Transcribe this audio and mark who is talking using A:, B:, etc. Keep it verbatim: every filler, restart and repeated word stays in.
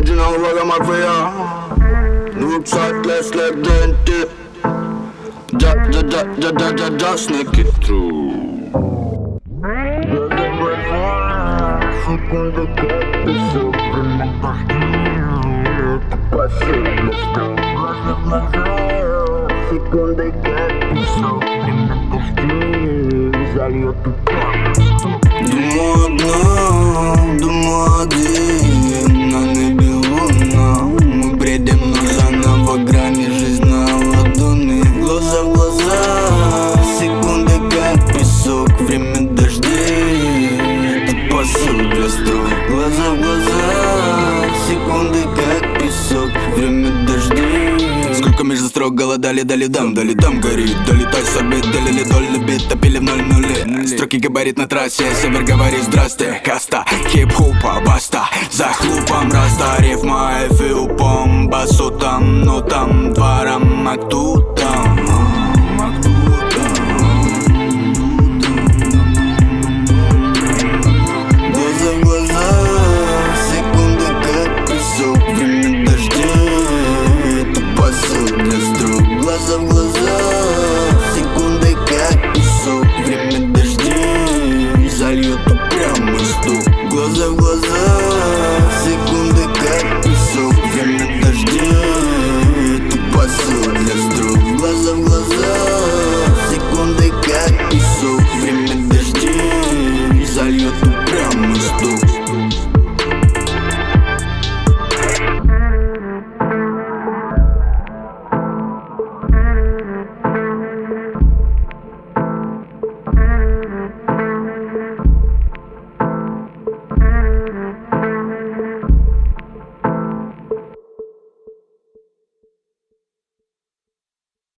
A: din våga mafia. Uppsatt läsläpp den till Ja, ja, ja, ja, ja, ja, ja, snack it through. Секунда как песок, секунды как песок, зальет думаю одна, думаю один, на небе луна. Мы бредем, но заново грани, жизнь на ладони. Глаза в глаза, секунды как песок, время дождей, это посыл для строк. Глаза в глаза, секунды как песок, время дождей. Сколько между строк голодали, дали дам, дали дам горит. Долетай собой, долили доль бит, топили в ноль нуле. Строки габарит на трассе, север говорит здрасте. Каста, хип-хопа, баста, за хлупом раста. Рифма, эфиупом, басу там, но там двором, а тут там. Глаза в глаза, секунды как песок, время дождей, это посыл для строк. Глаза в глаза, секунды как песок, время дождей, зальет упрямый стук. Глаза в глаза.